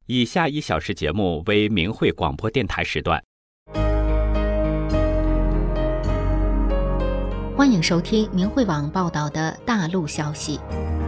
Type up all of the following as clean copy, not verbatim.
以下1小时节目为明慧广播电台时段。 欢迎收听明慧网报道的大陆消息。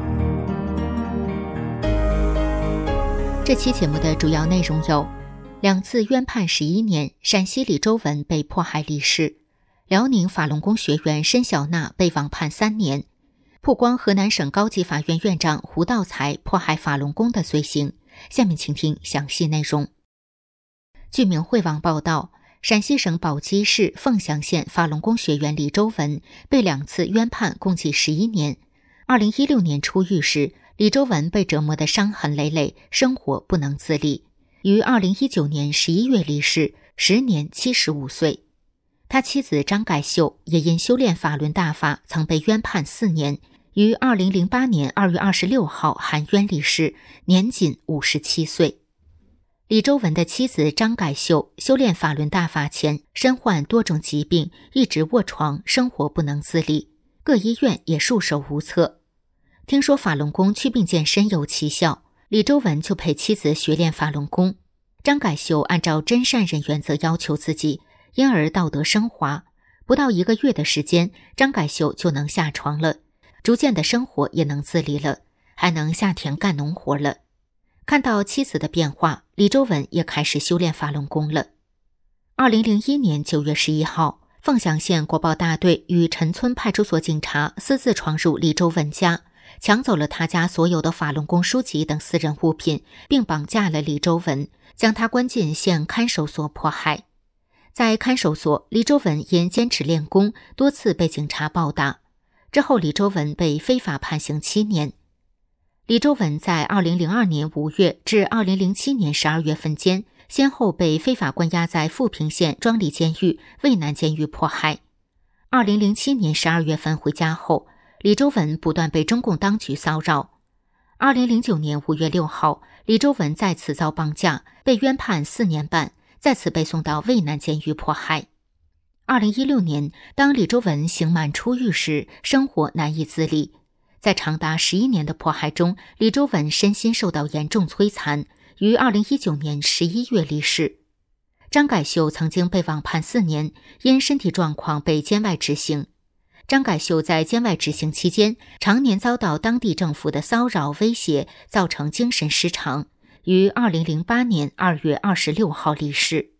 这期节目的主要内容有：2次冤判11年，陕西李周文被迫害离世；辽宁法轮功学员申小娜被网判3年；曝光河南省高级法院院长胡道才迫害法轮功的罪行。下面请听详细内容。据明慧网报道，陕西省宝鸡市凤翔县法轮功学员李周文被2次冤判，共计11年。2016年出狱时，李周文被折磨得伤痕累累，生活不能自理，于2019年11月离世，时年75岁。他妻子张改秀也因修炼法轮大法曾被冤判4年，于2008年2月26号含冤离世，年仅57岁。李周文的妻子张改秀修炼法轮大法前身患多种疾病，一直卧床，生活不能自理，各医院也束手无策。听说法轮功祛病健身有奇效，李周文就陪妻子学练法轮功。张改秀按照真善人原则要求自己，因而道德升华。不到1个月的时间，张改秀就能下床了，逐渐的生活也能自理了，还能下田干农活了。看到妻子的变化，李周文也开始修炼法轮功了。2001年9月11号，凤翔县国保大队与陈村派出所警察私自闯入李周文家，抢走了他家所有的法轮功书籍等私人物品，并绑架了李周文，将他关进县看守所迫害。在看守所，李周文因坚持练功，多次被警察暴打。之后，李周文被非法判刑7年。李周文在2002年5月至2007年12月份间，先后被非法关押在富平县庄里监狱、渭南监狱迫害。2007年12月份回家后，李周文不断被中共当局骚扰。2009年5月6号，李周文再次遭绑架，被冤判4年半，再次被送到渭南监狱迫害。2016年，当李周文刑满出狱时，生活难以自理。在长达11年的迫害中，李周文身心受到严重摧残，于2019年11月离世。张改秀曾经被网判4年，因身体状况被监外执行。张改秀在监外执行期间，常年遭到当地政府的骚扰威胁，造成精神失常，于2008年2月26号离世。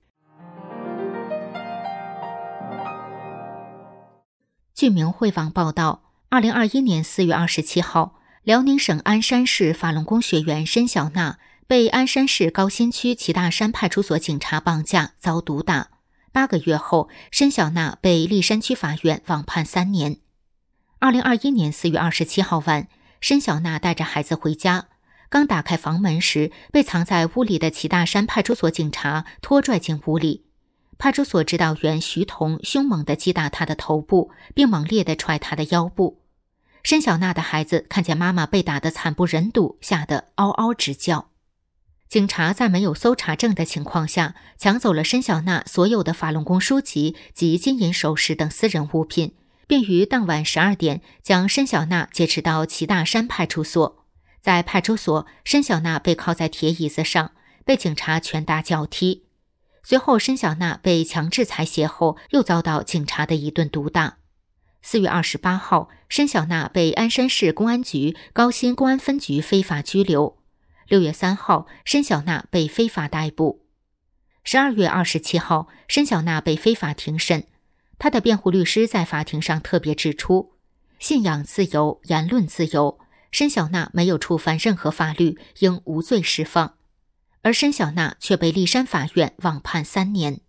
据明慧网报道，2021年4月27号，辽宁省鞍山市法轮功学员申小娜被鞍山市高新区祁大山派出所警察绑架，遭毒打。8个月后，申小娜被栗山区法院网判3年。2021年4月27号晚，申小娜带着孩子回家，刚打开房门时，被藏在屋里的祁大山派出所警察拖拽进屋里。派出所指导员徐彤凶猛地击打他的头部，并猛烈地踹他的腰部。申小娜的孩子看见妈妈被打得惨不忍睹，吓得嗷嗷直叫。警察在没有搜查证的情况下，抢走了申小娜所有的法轮功书籍及金银首饰等私人物品，并于当晚12点将申小娜劫持到祁大山派出所。在派出所，申小娜被铐在铁椅子上，被警察拳打脚踢。随后，申小娜被强制采血后，又遭到警察的一顿毒打。4月28号，申小娜被鞍山市公安局高新公安分局非法拘留。6月3号，申小娜被非法逮捕。12月27号，申小娜被非法庭审。她的辩护律师在法庭上特别指出，信仰自由、言论自由，申小娜没有触犯任何法律，应无罪释放。而申小娜却被栗山法院网判3年。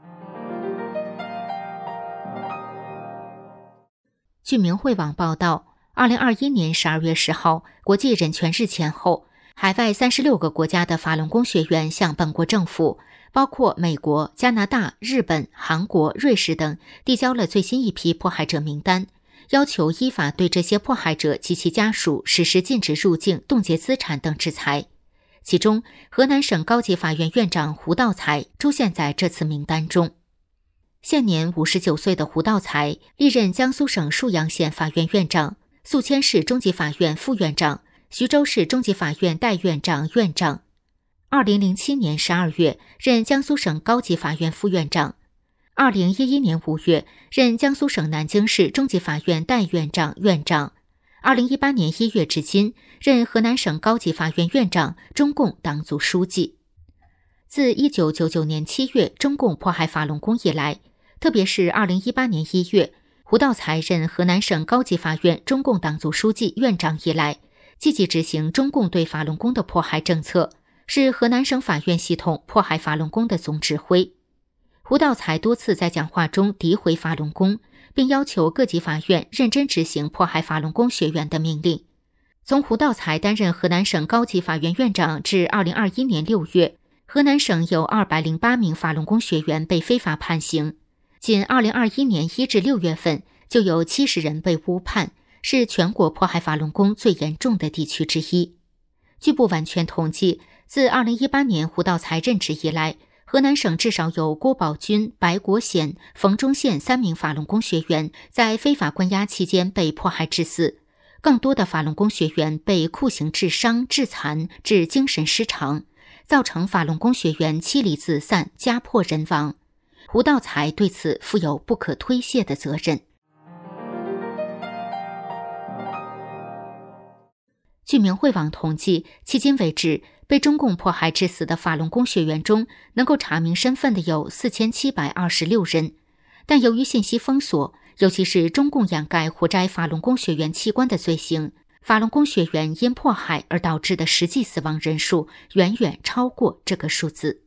据明慧网报道，2021年12月10号，国际人权日前后，海外36个国家的法轮功学员向本国政府，包括美国、加拿大、日本、韩国、瑞士等，递交了最新一批迫害者名单，要求依法对这些迫害者及其家属实施禁止入境、冻结资产等制裁。其中，河南省高级法院院长胡道才出现在这次名单中。现年59岁的胡道才历任江苏省沭阳县法院院长、宿迁市中级法院副院长、徐州市中级法院代院长、院长。 2007年12月任江苏省高级法院副院长，2011年5月任江苏省南京市中级法院代院长、院长，2018年1月至今任河南省高级法院院长、中共党组书记。自1999年7月中共迫害法轮功以来，特别是2018年1月胡道才任河南省高级法院中共党组书记、院长以来，积极执行中共对法轮功的迫害政策，是河南省法院系统迫害法轮功的总指挥。胡道才多次在讲话中诋毁法轮功，并要求各级法院认真执行迫害法轮功学员的命令。从胡道才担任河南省高级法院院长至2021年6月，河南省有208名法轮功学员被非法判刑，仅2021年1至6月份就有70人被误判，是全国迫害法轮功最严重的地区之一。据不完全统计，自2018年胡道才任职以来，河南省至少有郭宝军、白国显、冯忠宪3名法轮功学员在非法关押期间被迫害致死，更多的法轮功学员被酷刑致伤、致残、致精神失常，造成法轮功学员妻离子散、家破人亡。胡道才对此负有不可推卸的责任。据明慧网统计，迄今为止，被中共迫害致死的法轮功学员中，能够查明身份的有4726人。但由于信息封锁，尤其是中共掩盖活摘法轮功学员器官的罪行，法轮功学员因迫害而导致的实际死亡人数远远超过这个数字。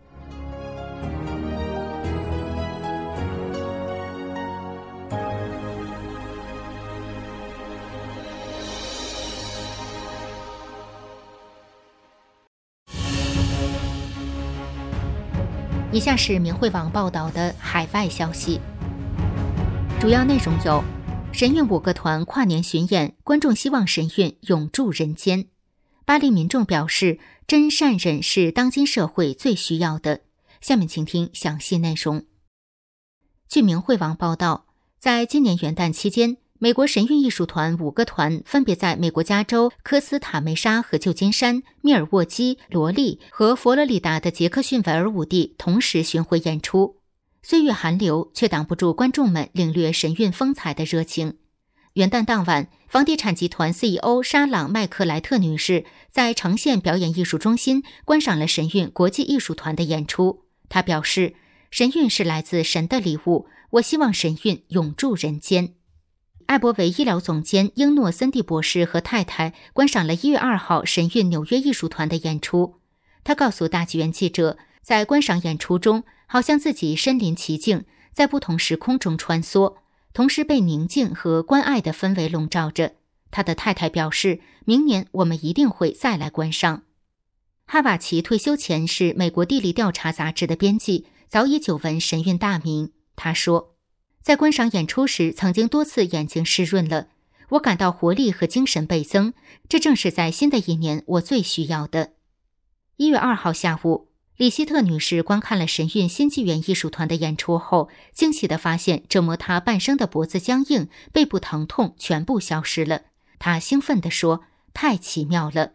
以下是明慧网报道的海外消息，主要内容有：神韵5个团跨年巡演，观众希望神韵永驻人间；巴黎民众表示，真善忍是当今社会最需要的。下面请听详细内容。据明慧网报道，在今年元旦期间，美国神韵艺术团5个团分别在美国加州科斯塔梅沙和旧金山、密尔沃基、罗利和佛罗里达的杰克逊维尔伍地同时巡回演出。岁月寒流却挡不住观众们领略神韵风采的热情。元旦当晚，房地产集团 CEO 沙朗麦克莱特女士在呈现表演艺术中心观赏了神韵国际艺术团的演出。她表示，神韵是来自神的礼物，我希望神韵永驻人间。艾伯维医疗总监英诺森蒂博士和太太观赏了1月2号神韵纽约艺术团的演出。他告诉大纪元记者，在观赏演出中，好像自己身临其境，在不同时空中穿梭，同时被宁静和关爱的氛围笼罩着。他的太太表示，明年我们一定会再来观赏。哈瓦奇退休前是美国地理调查杂志的编辑，早已久闻神韵大名。他说，在观赏演出时曾经多次眼睛湿润了，我感到活力和精神倍增，这正是在新的一年我最需要的。1月2号下午，李希特女士观看了神韵新纪元艺术团的演出后，惊喜地发现折磨她半生的脖子僵硬、背部疼痛全部消失了。她兴奋地说，太奇妙了。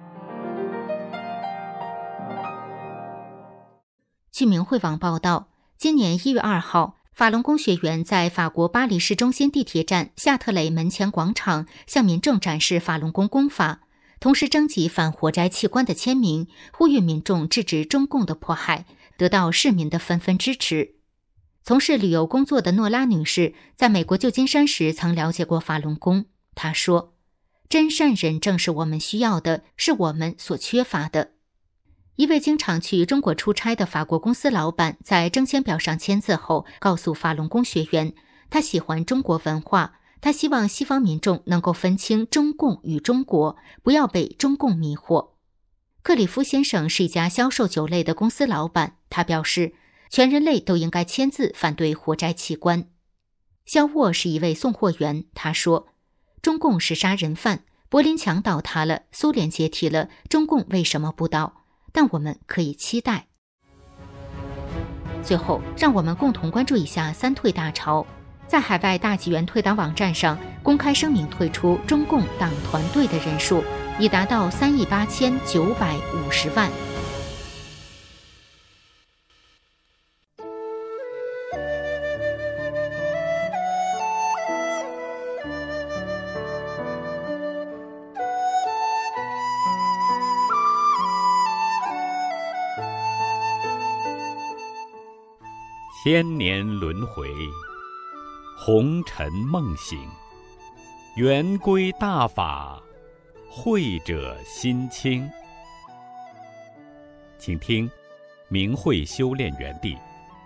据明慧网报道，今年1月2号，法轮功学员在法国巴黎市中心地铁站夏特雷门前广场向民众展示法轮功功法，同时征集反活摘器官的签名，呼吁民众制止中共的迫害，得到市民的纷纷支持。从事旅游工作的诺拉女士在美国旧金山时曾了解过法轮功。她说，真善忍正是我们需要的，是我们所缺乏的。一位经常去中国出差的法国公司老板在征签表上签字后，告诉法轮功学员，他喜欢中国文化，他希望西方民众能够分清中共与中国，不要被中共迷惑。克里夫先生是一家销售酒类的公司老板，他表示，全人类都应该签字反对活摘器官。肖沃是一位送货员，他说，中共是杀人犯，柏林墙倒塌了，苏联解体了，中共为什么不倒？但我们可以期待。最后，让我们共同关注一下三退大潮。在海外大纪元退党网站上公开声明退出中共党团队的人数已达到38950万。 千年轮回，红尘梦醒，圆规大法，慧者心清。请听明慧修炼园地。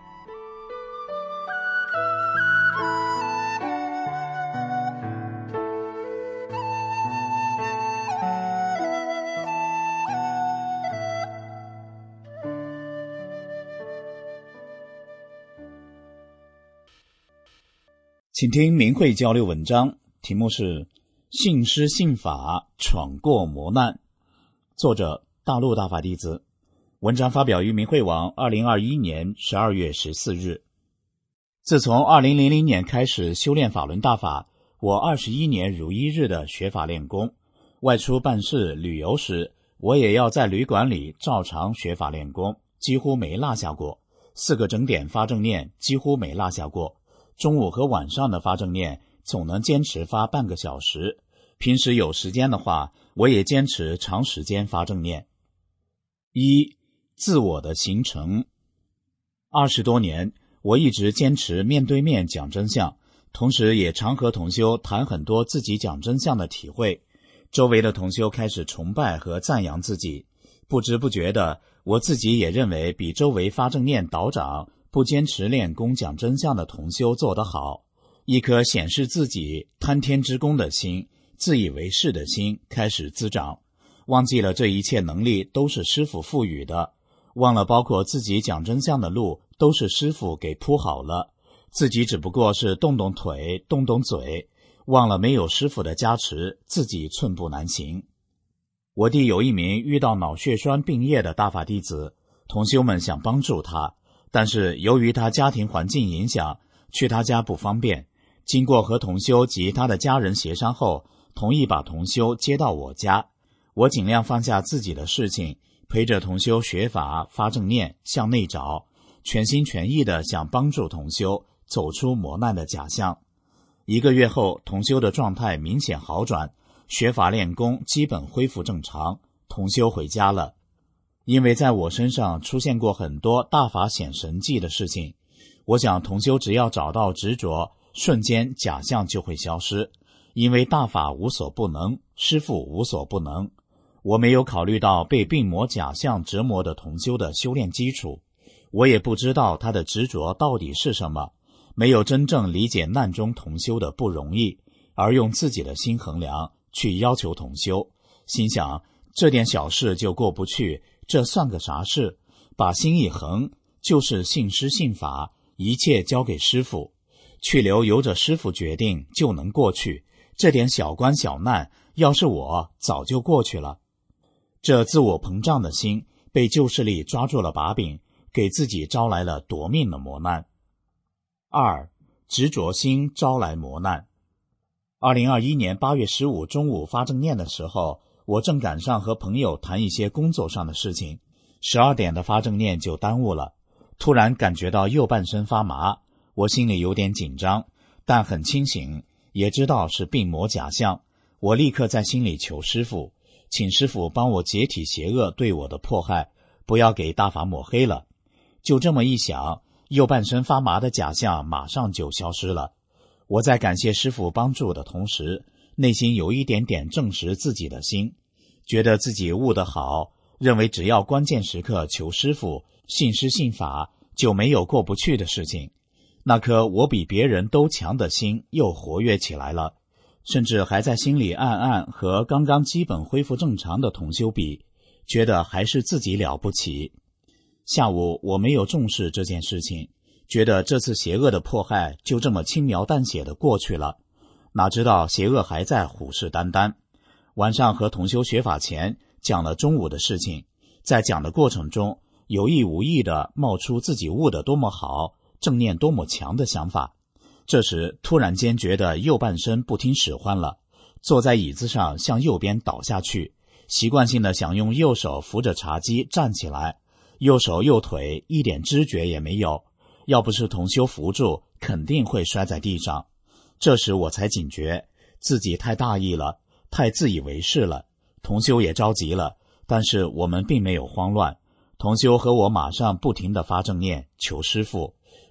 请听明慧交流文章，题目是信师信法，闯过磨难。作者大陆大法弟子。文章发表于明慧网2021年12月14日。自从2000年开始修炼法轮大法，我21年如一日的学法练功，外出办事旅游时，我也要在旅馆里照常学法练功，几乎没落下过。4个整点发正念几乎没落下过。中午和晚上的发正念总能坚持发半个小时，平时有时间的话，我也坚持长时间发正念。一、自我的形成。20多年，我一直坚持面对面讲真相，同时也常和同修谈很多自己讲真相的体会。周围的同修开始崇拜和赞扬自己，不知不觉的，我自己也认为比周围发正念导长不坚持练功讲真相的同修做得好。一颗显示自己贪天之功的心，自以为是的心开始滋长，忘记了这一切能力都是师父赋予的，忘了包括自己讲真相的路都是师父给铺好了，自己只不过是动动腿动动嘴，忘了没有师父的加持，自己寸步难行。我弟有一名遇到脑血栓病业的大法弟子，同修们想帮助他，但是由于他家庭环境影响，去他家不方便。经过和同修及他的家人协商后，同意把同修接到我家。我尽量放下自己的事情，陪着同修学法发正念，向内找，全心全意地想帮助同修走出磨难的假象。1个月后，同修的状态明显好转，学法练功基本恢复正常，同修回家了。因为在我身上出现过很多大法显神迹的事情，我想同修只要找到执着，瞬间假象就会消失。因为大法无所不能，师父无所不能。我没有考虑到被病魔假象折磨的同修的修炼基础，我也不知道他的执着到底是什么，没有真正理解难中同修的不容易，而用自己的心衡量去要求同修，心想这点小事就过不去，这算个啥事？把心一横，就是信师信法，一切交给师父，去留由着师父决定就能过去。这点小关小难，要是我早就过去了。这自我膨胀的心被旧势力抓住了把柄，给自己招来了夺命的磨难。2. 执着心招来磨难。2021年8月15中午发正念的时候，我正赶上和朋友谈一些工作上的事情，12点的发正念就耽误了。突然感觉到右半身发麻，我心里有点紧张，但很清醒，也知道是病魔假象。我立刻在心里求师父，请师父帮我解体邪恶对我的迫害，不要给大法抹黑了。就这么一想，右半身发麻的假象马上就消失了。我在感谢师父帮助的同时，内心有一点点证实自己的心，觉得自己悟得好，认为只要关键时刻求师父，信师信法，就没有过不去的事情。那颗我比别人都强的心又活跃起来了，甚至还在心里暗暗和刚刚基本恢复正常的同修比，觉得还是自己了不起。下午我没有重视这件事情，觉得这次邪恶的迫害就这么轻描淡写的过去了，哪知道邪恶还在虎视眈眈。晚上和同修学法前讲了中午的事情，在讲的过程中有意无意地冒出自己悟得多么好，正念多么强的想法。这时突然间觉得右半身不听使唤了，坐在椅子上向右边倒下去，习惯性的想用右手扶着茶几站起来，右手右腿一点知觉也没有，要不是同修扶住，肯定会摔在地上。这时我才警觉，自己太大意了，太自以为是了。同修也着急了，但是我们并没有慌乱。同修和我马上不停地发正念求师父，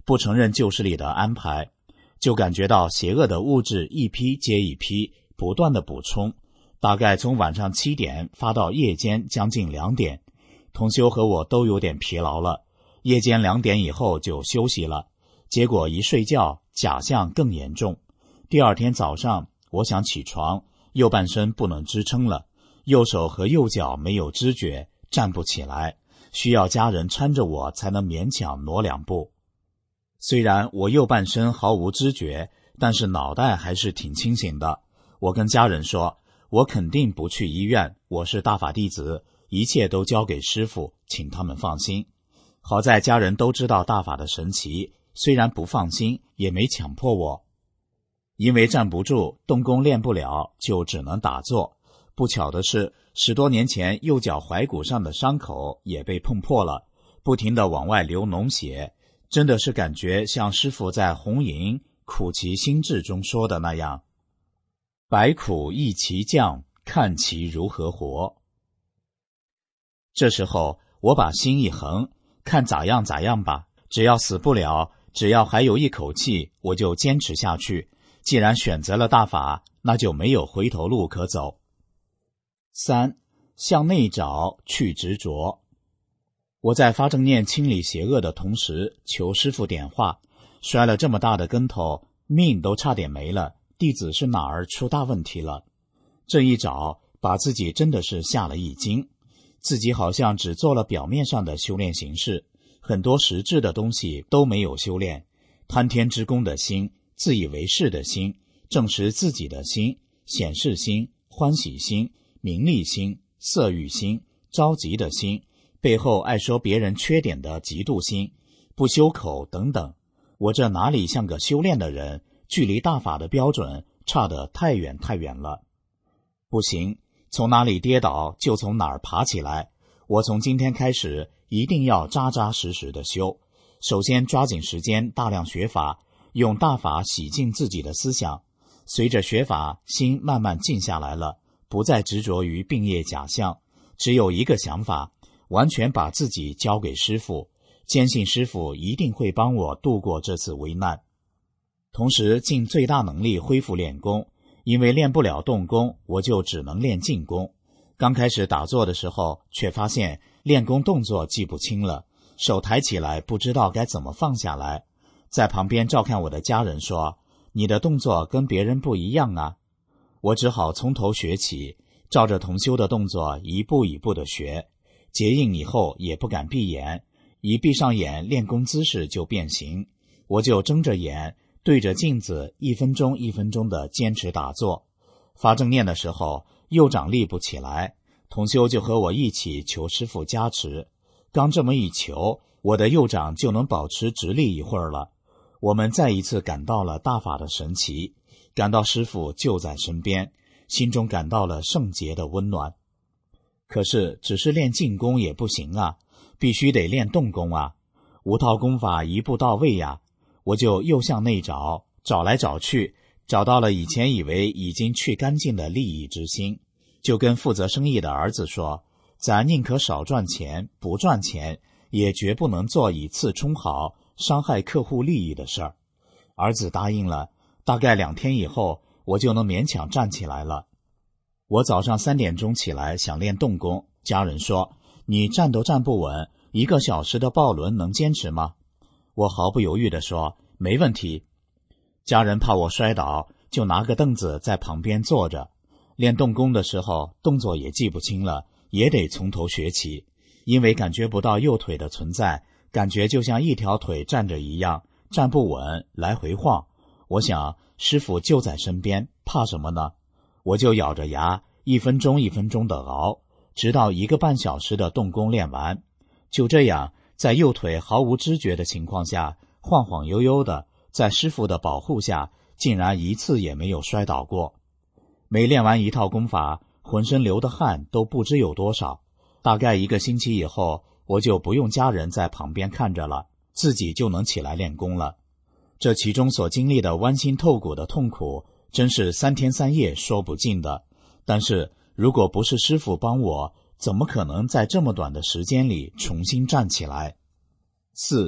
不承认旧势力的安排，就感觉到邪恶的物质一批接一批不断的补充，大概从晚上7点发到夜间将近2点，同修和我都有点疲劳了，夜间2点以后就休息了，结果一睡觉假象更严重。第二天早上我想起床，右半身不能支撑了，右手和右脚没有知觉，站不起来，需要家人搀着我才能勉强挪2步。虽然我右半身毫无知觉，但是脑袋还是挺清醒的。我跟家人说，我肯定不去医院，我是大法弟子，一切都交给师父，请他们放心。好在家人都知道大法的神奇，虽然不放心，也没强迫我。因为站不住，动功练不了，就只能打坐。不巧的是，10多年前右脚踝骨上的伤口也被碰破了，不停地往外流脓血，真的是感觉像师父在《红银苦其心志》中说的那样，百苦一齐降，看其如何活。这时候我把心一横，看咋样咋样吧，只要死不了，只要还有一口气，我就坚持下去。既然选择了大法，那就没有回头路可走。3. 向内找，去执着。我在发正念清理邪恶的同时，求师父点化，摔了这么大的跟头，命都差点没了，弟子是哪儿出大问题了？这一找，把自己真的是吓了一惊，自己好像只做了表面上的修炼形式，很多实质的东西都没有修炼。贪天之功的心，自以为是的心，证实自己的心，显示心，欢喜心，名利心，色欲心，着急的心，背后爱说别人缺点的嫉妒心，不修口等等。我这哪里像个修炼的人，距离大法的标准差得太远太远了。不行，从哪里跌倒就从哪儿爬起来。我从今天开始一定要扎扎实实的修。首先抓紧时间大量学法，用大法洗净自己的思想。随着学法，心慢慢静下来了，不再执着于并业假象，只有一个想法，完全把自己交给师父，坚信师父一定会帮我度过这次危难。同时尽最大能力恢复练功，因为练不了动功，我就只能练静功。刚开始打坐的时候，却发现练功动作记不清了，手抬起来不知道该怎么放下来。在旁边照看我的家人说，你的动作跟别人不一样啊。我只好从头学起，照着同修的动作一步一步的学。结印以后也不敢闭眼，一闭上眼练功姿势就变形，我就睁着眼对着镜子1分钟1分钟的坚持打坐。发正念的时候，右掌立不起来，同修就和我一起求师父加持。刚这么一求，我的右掌就能保持直立一会儿了。我们再一次感到了大法的神奇，感到师父就在身边，心中感到了圣洁的温暖。可是只是练静功也不行啊，必须得练动功啊，无套功法一步到位呀。我就又向内找，找来找去，找到了以前以为已经去干净的利益之心，就跟负责生意的儿子说，咱宁可少赚钱不赚钱，也绝不能做以次充好伤害客户利益的事儿。儿子答应了，大概2天以后，我就能勉强站起来了。我早上3点钟起来想练动功，家人说，你站都站不稳，1个小时的抱轮能坚持吗？我毫不犹豫地说，没问题。家人怕我摔倒，就拿个凳子在旁边坐着。练动功的时候，动作也记不清了，也得从头学起，因为感觉不到右腿的存在，感觉就像一条腿站着一样，站不稳，来回晃。我想师父就在身边，怕什么呢？我就咬着牙1分钟1分钟的熬，直到1个半小时的动功练完。就这样，在右腿毫无知觉的情况下，晃晃悠悠的，在师父的保护下，竟然一次也没有摔倒过。每练完一套功法，浑身流的汗都不知有多少。大概1个星期以后，我就不用家人在旁边看着了，自己就能起来练功了。这其中所经历的剜心透骨的痛苦，真是3天3夜说不尽的。但是如果不是师父帮我，怎么可能在这么短的时间里重新站起来？4.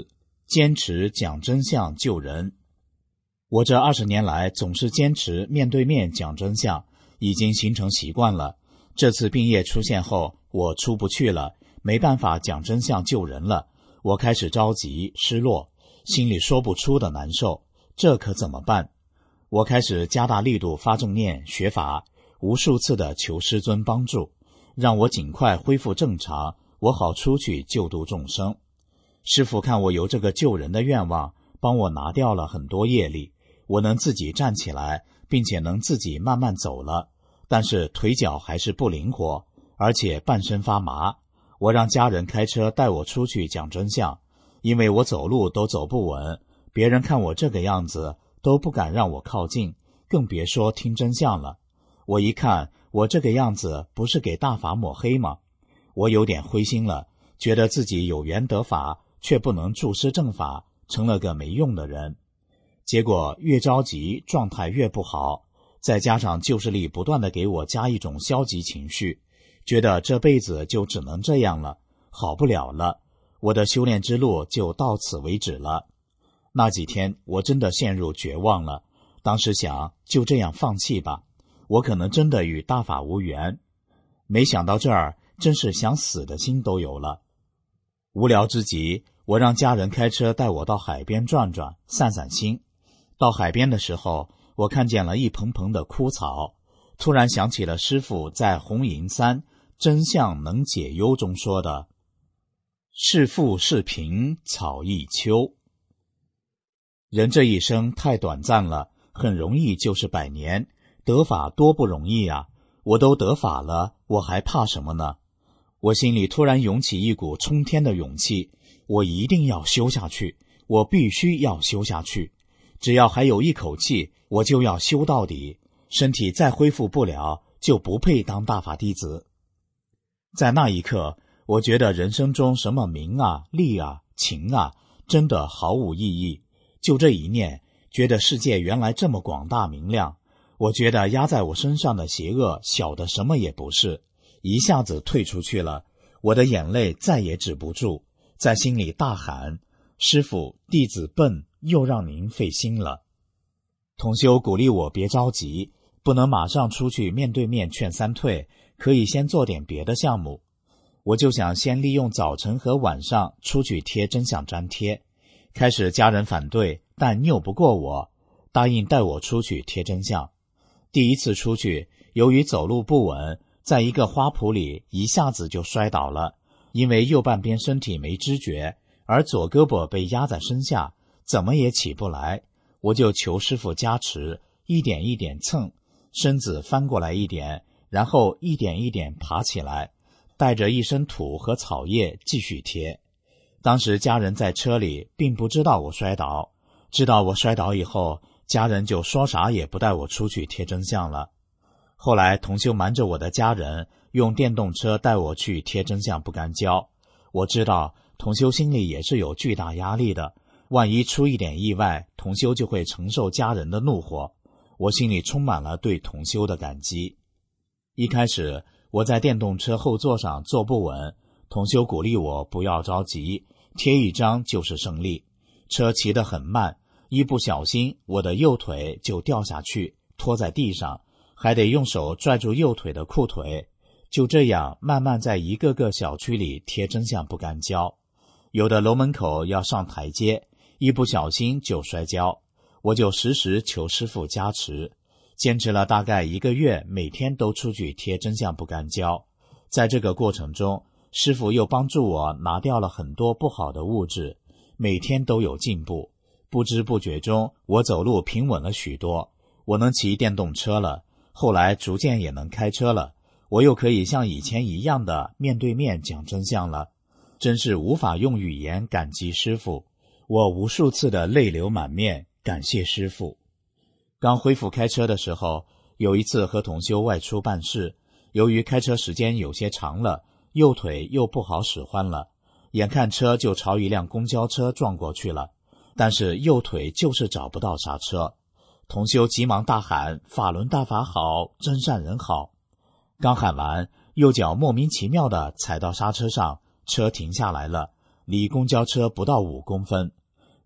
坚持讲真相救人。我这20年来总是坚持面对面讲真相，已经形成习惯了。这次病业出现后，我出不去了，没办法讲真相救人了，我开始着急失落，心里说不出的难受，这可怎么办？我开始加大力度发正念学法，无数次的求师尊帮助，让我尽快恢复正常，我好出去救度众生。师父看我有这个救人的愿望，帮我拿掉了很多业力，我能自己站起来，并且能自己慢慢走了，但是腿脚还是不灵活，而且半身发麻。我让家人开车带我出去讲真相，因为我走路都走不稳，别人看我这个样子都不敢让我靠近，更别说听真相了。我一看我这个样子不是给大法抹黑吗？我有点灰心了，觉得自己有缘得法，却不能助师正法，成了个没用的人。结果越着急状态越不好，再加上旧势力不断地给我加一种消极情绪，觉得这辈子就只能这样了，好不了了，我的修炼之路就到此为止了。那几天我真的陷入绝望了，当时想就这样放弃吧，我可能真的与大法无缘。没想到这儿，真是想死的心都有了。无聊之极，我让家人开车带我到海边转转，散散心。到海边的时候，我看见了一蓬蓬的枯草，突然想起了师父在《红银三真相能解忧》中说的是富是贫草一秋。人这一生太短暂了，很容易就是100年，得法多不容易啊！我都得法了，我还怕什么呢？我心里突然涌起一股冲天的勇气，我一定要修下去，我必须要修下去，只要还有一口气，我就要修到底，身体再恢复不了，就不配当大法弟子。在那一刻，我觉得人生中什么名啊、利啊、情啊，真的毫无意义。就这一念，觉得世界原来这么广大明亮，我觉得压在我身上的邪恶小的什么也不是，一下子退出去了，我的眼泪再也止不住，在心里大喊：师父，弟子笨，又让您费心了。同修鼓励我别着急，不能马上出去面对面劝三退，可以先做点别的项目。我就想先利用早晨和晚上出去贴真相粘贴。开始家人反对，但拗不过我，答应带我出去贴真相。第一次出去，由于走路不稳，在一个花圃里一下子就摔倒了，因为右半边身体没知觉，而左胳膊被压在身下，怎么也起不来。我就求师父加持，一点一点蹭，身子翻过来一点，然后一点一点爬起来，带着一身土和草叶继续贴。当时家人在车里并不知道我摔倒，知道我摔倒以后，家人就说啥也不带我出去贴真相了。后来同修瞒着我的家人，用电动车带我去贴真相不干胶。我知道同修心里也是有巨大压力的，万一出一点意外，同修就会承受家人的怒火。我心里充满了对同修的感激。一开始我在电动车后座上坐不稳，同修鼓励我不要着急，贴一张就是胜利。车骑得很慢，一不小心我的右腿就掉下去，拖在地上，还得用手拽住右腿的裤腿。就这样慢慢在一个个小区里贴真相不干胶。有的楼门口要上台阶，一不小心就摔跤，我就时时求师父加持。坚持了大概1个月，每天都出去贴真相不干胶。在这个过程中，师父又帮助我拿掉了很多不好的物质，每天都有进步。不知不觉中，我走路平稳了许多，我能骑电动车了，后来逐渐也能开车了，我又可以像以前一样的面对面讲真相了。真是无法用语言感激师父，我无数次的泪流满面，感谢师父。刚恢复开车的时候，有一次和同修外出办事，由于开车时间有些长了，右腿又不好使唤了，眼看车就朝一辆公交车撞过去了，但是右腿就是找不到刹车。同修急忙大喊：法轮大法好，真善人好。刚喊完，右脚莫名其妙地踩到刹车上，车停下来了，离公交车不到5公分。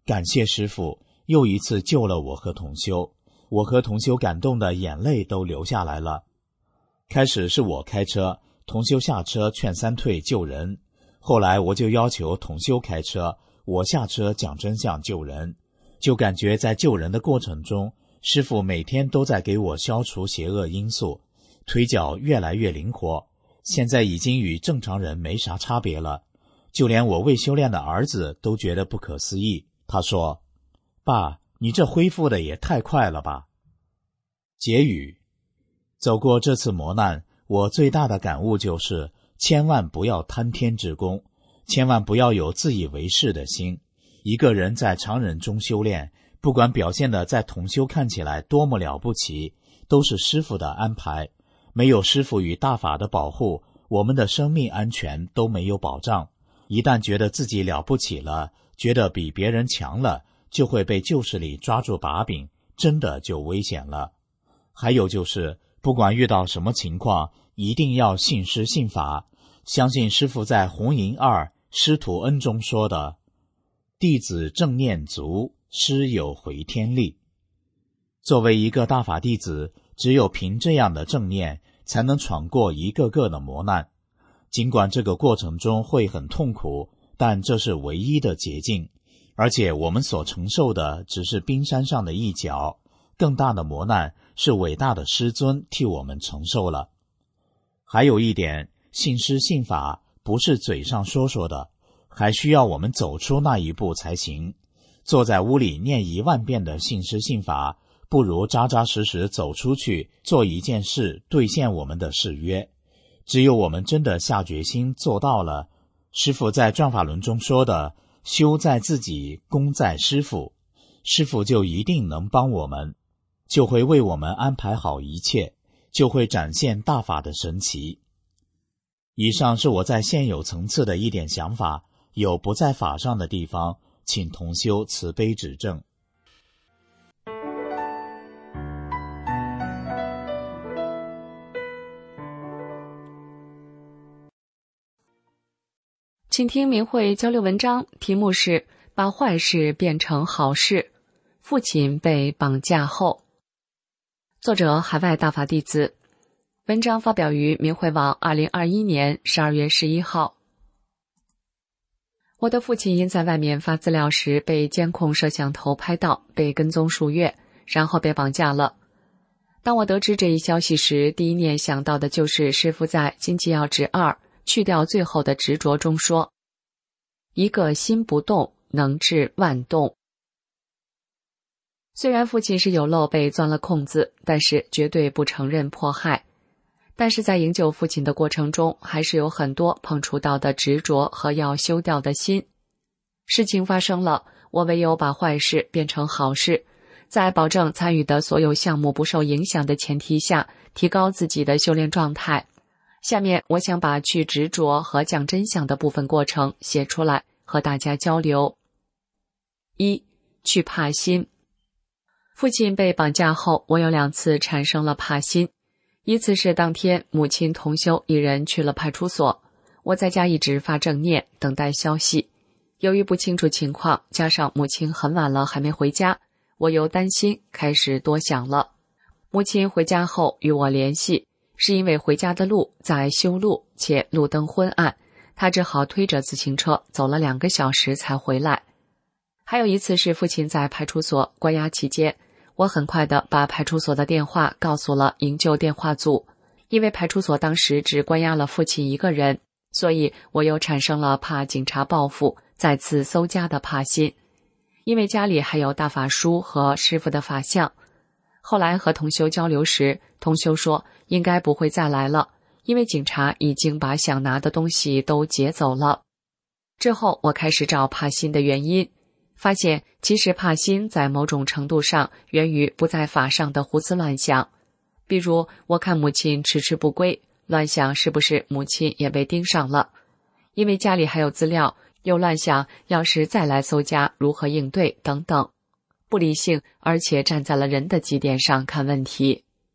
感谢师父又一次救了我和同修，我和同修感动的眼泪都流下来了。开始是我开车，同修下车劝三退救人，后来我就要求同修开车，我下车讲真相救人，就感觉在救人的过程中，师父每天都在给我消除邪恶因素，腿脚越来越灵活，现在已经与正常人没啥差别了。就连我未修炼的儿子都觉得不可思议，他说：爸，你这恢复的也太快了吧。结语：走过这次磨难，我最大的感悟就是千万不要贪天之功，千万不要有自以为是的心。一个人在常人中修炼，不管表现的在同修看起来多么了不起，都是师父的安排。没有师父与大法的保护，我们的生命安全都没有保障。一旦觉得自己了不起了，觉得比别人强了，就会被旧势力抓住把柄，真的就危险了。还有就是，不管遇到什么情况，一定要信师信法，相信师父在弘淫2师徒恩中说的：弟子正念足，师有回天力。作为一个大法弟子，只有凭这样的正念，才能闯过一个个的磨难。尽管这个过程中会很痛苦，但这是唯一的捷径。而且我们所承受的只是冰山上的一角，更大的磨难是伟大的师尊替我们承受了。还有一点，信师信法不是嘴上说说的，还需要我们走出那一步才行。坐在屋里念10000遍的信师信法，不如扎扎实实走出去做一件事，兑现我们的誓约。只有我们真的下决心做到了，师父在转法轮中说的修在自己，功在师父，师父就一定能帮我们，就会为我们安排好一切，就会展现大法的神奇。以上是我在现有层次的一点想法，有不在法上的地方，请同修慈悲指正。 请听明慧交流文章，题目是把坏事变成好事，父亲被绑架后。作者海外大法弟子，文章发表于明慧网2021年12月11号。我的父亲因在外面发资料时被监控摄像头拍到，被跟踪数月，然后被绑架了。当我得知这一消息时，第一念想到的就是师父在《经济要旨2去掉最后的执着中说：一个心不动，能治万动。虽然父亲是有漏被钻了空子，但是绝对不承认迫害。但是在营救父亲的过程中，还是有很多碰触到的执着和要修掉的心。事情发生了，我唯有把坏事变成好事，在保证参与的所有项目不受影响的前提下，提高自己的修炼状态。下面我想把去执着和讲真相的部分过程写出来，和大家交流。1. 去怕心。父亲被绑架后，我有2次产生了怕心。一次是当天母亲同修一人去了派出所，我在家一直发正念，等待消息。由于不清楚情况，加上母亲很晚了还没回家，我又担心，开始多想了。母亲回家后与我联系，是因为回家的路在修路，且路灯昏暗，他只好推着自行车走了2个小时才回来。还有一次是父亲在派出所关押期间，我很快地把派出所的电话告诉了营救电话组，因为派出所当时只关押了父亲一个人，所以我又产生了怕警察报复、再次搜家的怕心。因为家里还有大法书和师父的法像。后来和同修交流时，同修说应该不会再来了，因为警察已经把想拿的东西都劫走了。之后我开始找怕心的原因，发现其实怕心在某种程度上源于不在法上的胡思乱想。比如我看母亲迟迟不归，乱想是不是母亲也被盯上了，因为家里还有资料，又乱想要是再来搜家如何应对等等，不理性，而且站在了人的极点上看问题。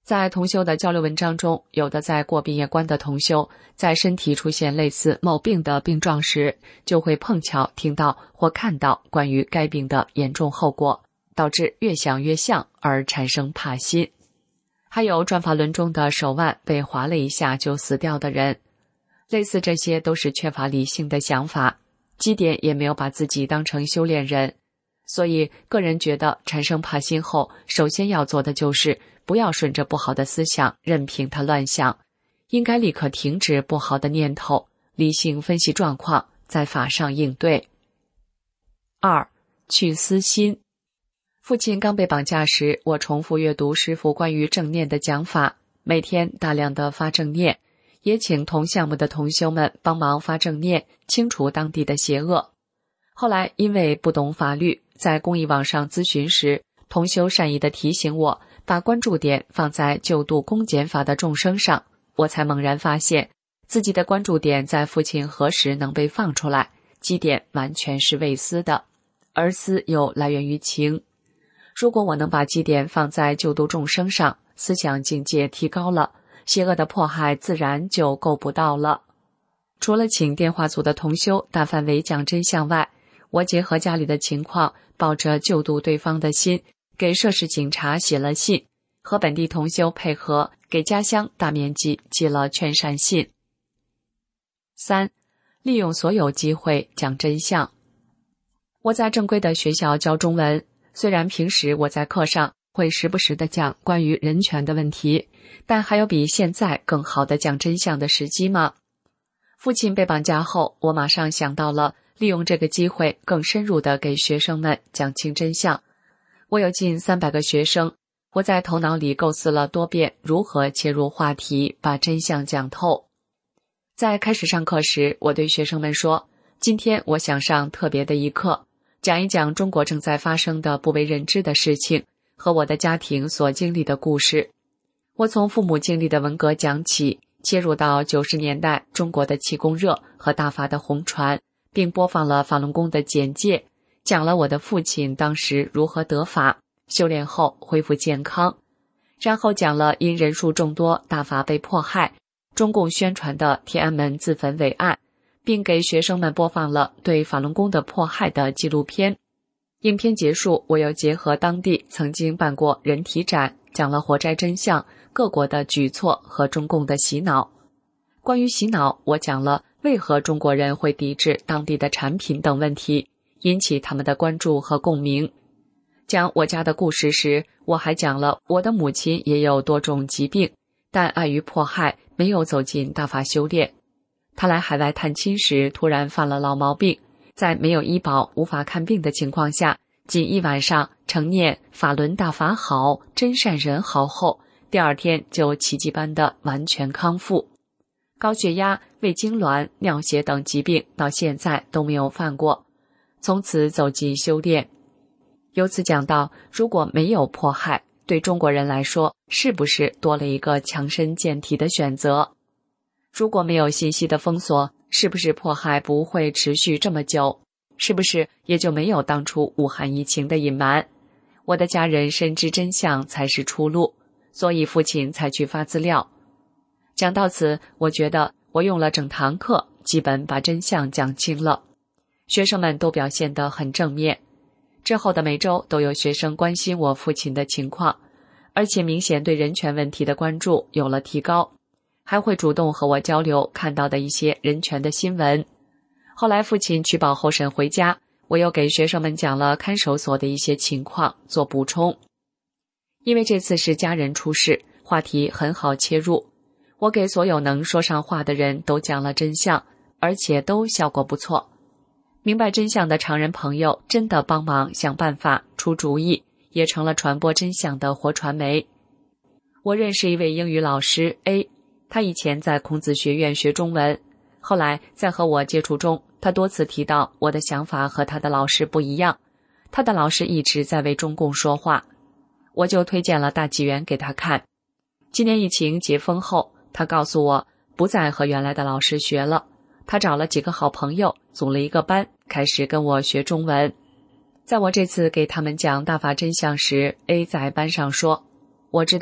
在同修的交流文章中，有的在过毕业关的同修，在身体出现类似某病的病状时，就会碰巧听到或看到关于该病的严重后果，导致越想越像而产生怕心。还有转法轮中的手腕被划了一下就死掉的人，类似这些都是缺乏理性的想法，基点也没有把自己当成修炼人。所以个人觉得产生怕心后，首先要做的就是不要顺着不好的思想任凭它乱想，应该立刻停止不好的念头，理性分析状况，在法上应对。2. 去私心。父亲刚被绑架时，我重复阅读师父关于正念的讲法，每天大量的发正念，也请同项目的同修们帮忙发正念，清除当地的邪恶。后来因为不懂法律，在公益网上咨询时，同修善意地提醒我，把关注点放在救度公检法的众生上，我才猛然发现，自己的关注点在父亲何时能被放出来，基点完全是未思的，而思又来源于情。如果我能把基点放在救度众生上，思想境界提高了，邪恶的迫害自然就够不到了。除了请电话组的同修大范围讲真相外，我结合家里的情况，抱着救度对方的心，给涉事警察写了信，和本地同修配合，给家乡大面积寄了劝善信。3. 利用所有机会讲真相。我在正规的学校教中文，虽然平时我在课上会时不时地讲关于人权的问题，但还有比现在更好的讲真相的时机吗？父亲被绑架后，我马上想到了利用这个机会更深入地给学生们讲清真相。我有近300个学生，我在头脑里构思了多遍如何切入话题，把真相讲透。在开始上课时，我对学生们说，今天我想上特别的一课，讲一讲中国正在发生的不为人知的事情和我的家庭所经历的故事。我从父母经历的文革讲起，切入到90年代中国的气功热和大法的红传，并播放了法轮功的简介，讲了我的父亲当时如何得法，修炼后恢复健康，然后讲了因人数众多大法被迫害，中共宣传的天安门自焚伟案，并给学生们播放了对法轮功的迫害的纪录片。影片结束，我又结合当地曾经办过人体展，讲了活摘真相、各国的举措和中共的洗脑。关于洗脑，我讲了为何中国人会抵制当地的产品等问题，引起他们的关注和共鸣。讲我家的故事时，我还讲了我的母亲也有多种疾病，但碍于迫害没有走进大法修炼。她来海外探亲时突然犯了老毛病，在没有医保无法看病的情况下，仅1晚上承念法轮大法好，真善人好后，第2天就奇迹般的完全康复。高血压、胃痉挛、尿血等疾病到现在都没有犯过，从此走进修炼。由此讲到，如果没有迫害，对中国人来说是不是多了一个强身健体的选择？如果没有信息的封锁，是不是迫害不会持续这么久？是不是也就没有当初武汉疫情的隐瞒？我的家人深知真相才是出路，所以父亲才去发资料。讲到此，我觉得我用了整堂课，基本把真相讲清了。学生们都表现得很正面。之后的每周都有学生关心我父亲的情况，而且明显对人权问题的关注有了提高，还会主动和我交流看到的一些人权的新闻。后来父亲取保候审回家，我又给学生们讲了看守所的一些情况做补充。因为这次是家人出事，话题很好切入，我给所有能说上话的人都讲了真相，而且都效果不错。明白真相的常人朋友真的帮忙想办法出主意，也成了传播真相的活传媒。我认识一位英语老师 A， 他以前在孔子学院学中文，后来在和我接触中，他多次提到我的想法和他的老师不一样，他的老师一直在为中共说话。我就推荐了大纪元给他看。今年疫情解封后，他告诉我不再和原来的老师学了，他找了几个好朋友组了一个班，开始跟我学中文。在我这次给他们讲大法真相时， A 在班上说，我知道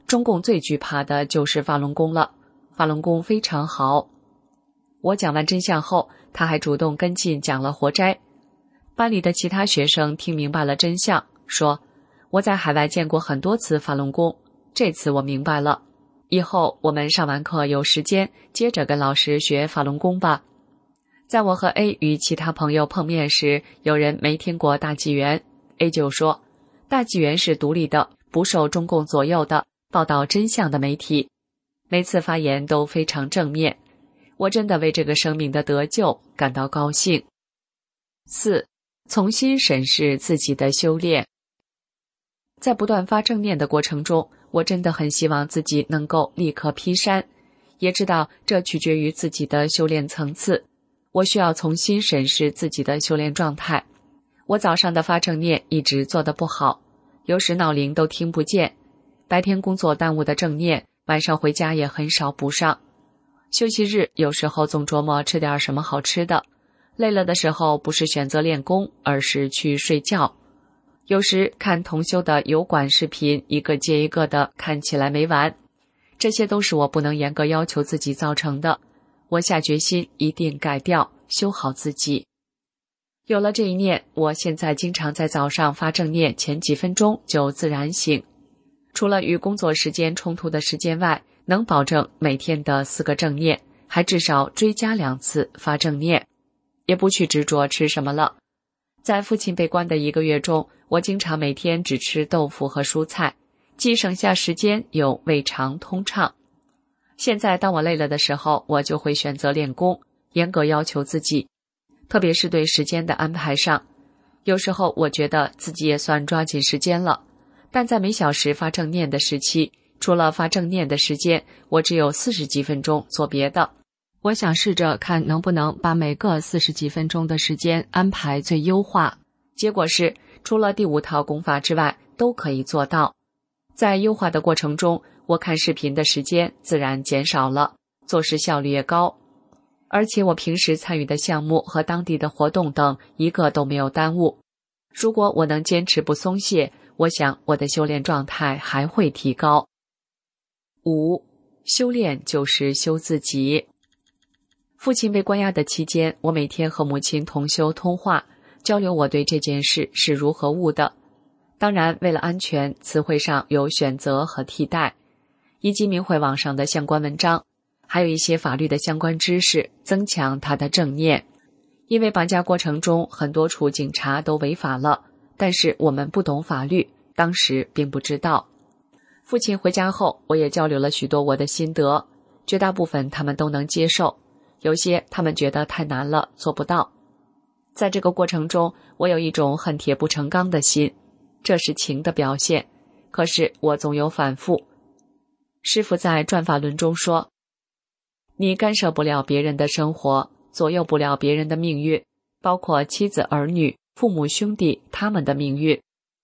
中共最惧怕的就是法轮功了，法轮功非常好。我讲完真相后，他还主动跟进讲了活摘。班里的其他学生听明白了真相，说我在海外见过很多次法轮功，这次我明白了，以后我们上完课有时间接着跟老师学法轮功吧。在我和 A 与其他朋友碰面时，有人没听过大纪元， A 就说大纪元是独立的，不受中共左右的，报道真相的媒体，每次发言都非常正面，我真的为这个生命的得救感到高兴。4. 重新审视自己的修炼。在不断发正念的过程中，我真的很希望自己能够立刻劈山，也知道这取决于自己的修炼层次。我需要重新审视自己的修炼状态。我早上的发正念一直做得不好，有时闹铃都听不见，白天工作耽误的正念，晚上回家也很少补上。休息日有时候总琢磨吃点什么好吃的，累了的时候不是选择练功，而是去睡觉。有时看同修的油管视频，一个接一个的，看起来没完。这些都是我不能严格要求自己造成的，我下决心一定改掉，修好自己。有了这一念，我现在经常在早上发正念前几分钟就自然醒。除了与工作时间冲突的时间外，能保证每天的4个正念，还至少追加2次发正念，也不去执着吃什么了。在父亲被关的1个月中，我经常每天只吃豆腐和蔬菜，既省下时间又胃肠通畅。现在当我累了的时候，我就会选择练功，严格要求自己，特别是对时间的安排上。有时候我觉得自己也算抓紧时间了，但在每小时发正念的时期，除了发正念的时间，我只有40几分钟做别的。我想试着看能不能把每个40几分钟的时间安排最优化，结果是除了第5套功法之外都可以做到。在优化的过程中，我看视频的时间自然减少了，做事效率也高，而且我平时参与的项目和当地的活动等一个都没有耽误。如果我能坚持不松懈，我想我的修炼状态还会提高。5. 修炼就是修自己。父亲被关押的期间，我每天和母亲同修通话，交流我对这件事是如何悟的。当然，为了安全，词汇上有选择和替代，以及明慧网上的相关文章，还有一些法律的相关知识，增强他的正念。因为绑架过程中很多处警察都违法了，但是我们不懂法律，当时并不知道。父亲回家后，我也交流了许多我的心得，绝大部分他们都能接受，有些他们觉得太难了，做不到。在这个过程中，我有一种恨铁不成钢的心，这是情的表现，可是我总有反复。师父在转法轮中说，你干涉不了别人的生活，左右不了别人的命运，包括妻子儿女、父母兄弟他们的命运。